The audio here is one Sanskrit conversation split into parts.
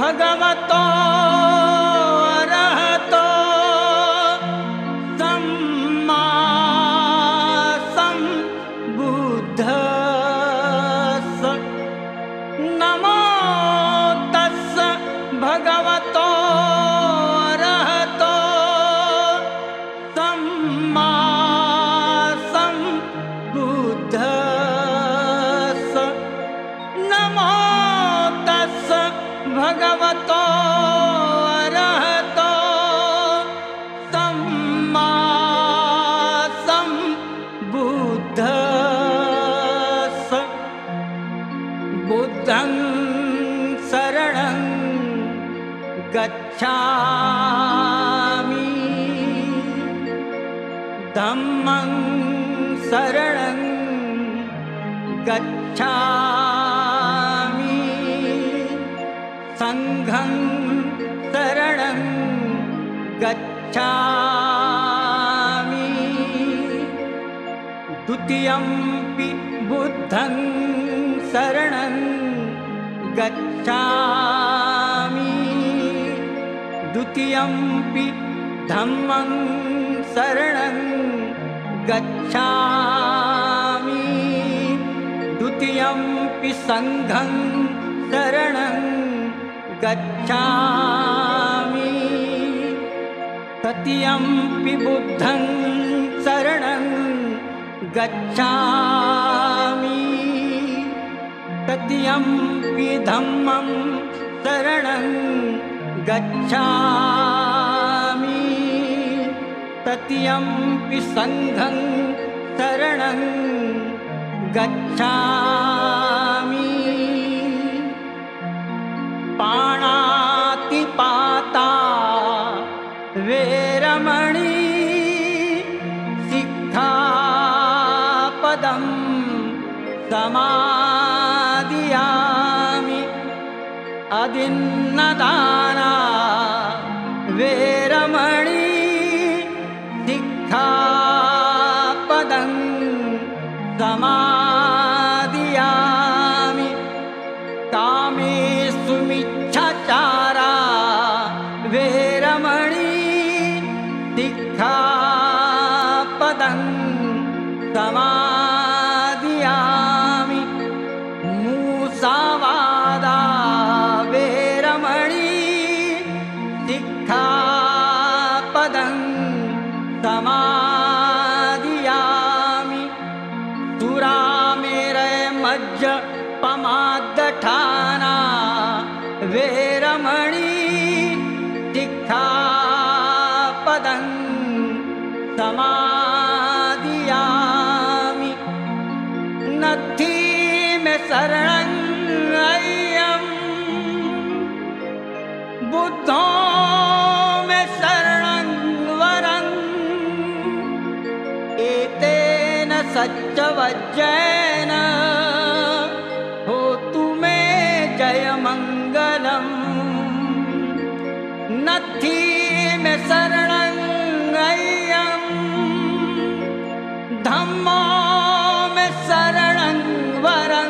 भगवतो अरहतो सम्मा सम्बुद्धस्स। नमो तस्स भगवतो अरहतो सम्मा सम्बुद्धस्स। नमो तस्स भगवतो अरहतो सम्मा सम्बुद्धस्स। बुद्धं शरणं गच्छामि, धम्मं शरणं गच्छामि, संघं शरणं गच्छामि। द्वितीयंपि बुद्धं शरणं गच्छामि, द्वितीयंपि धम्मं शरणं गच्छामि, द्वितीयंपि संघं शरणं गच्छामि, तृतीयंपि बुद्धं शरणं गच्छामि, तृतीयंपि धम्मं शरणं गच्छामि, तृतीयंपि संघं शरणं गच्छामि। पाणातिपाता वेरमणि सिक्खापदं समादियामि। अदिन्नदाना वेरमणि सिक्खापदं समादियामि। कामेषु मिच्छाचारा वेरमणि सिक्खापदं समादियामि। मूसावादा वेरमणि सिक्खापदं समादियामि। सुरामेरयमज्जपमादठाना वेरमणि सिक्खापदं समादियामि। नत्थि मे शरणं अय्यं बुद्धो मे शरणं वरं। एतेन सच्चवज्रेण होतु मे जयमङ्गलम्। नत्थि मे शरणं अय्यं धम्मो मे शरणं वरं।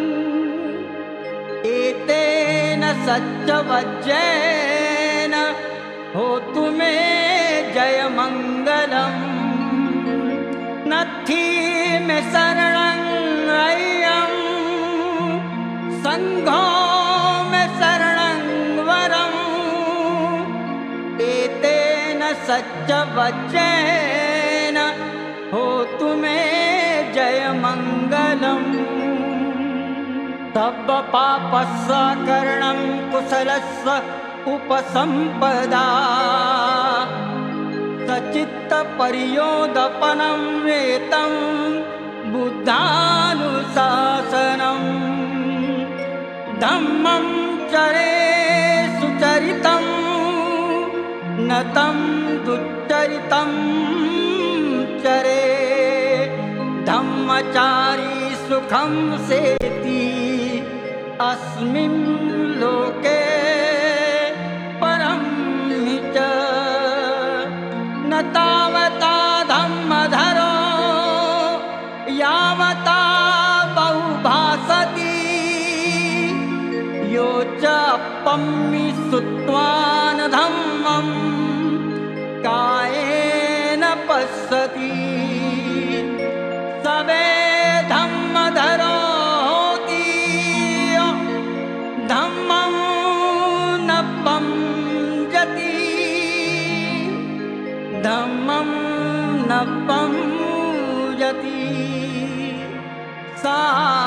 एतेन सच्चवज्रेण होतु मे जयमङ्गलम्। नत्थि मे शरणं अय्यं संघो मे शरणं वरं। एतेन सच्चवज्रेण होतु मे जयमङ्गलम्। तब्बपापस्य करणं कुशलस्य उपसम्पदा। सचित्तपर्योदपनं वेतं बुद्धानुशासनं। धम्मं चरे सुचरितं नतं दुच्चरितं चरे। धम्मचारी सुखं सेति अस्मिन् लोके परं च। न तावता धम्मधरो यावता बहुभासति। यो च पम्मि श्रुत्वान् धम्मं कायेन पश्यति सबे धम्मधरो होति धम्मं न पञ्जति धम्मं न पञ्जति सा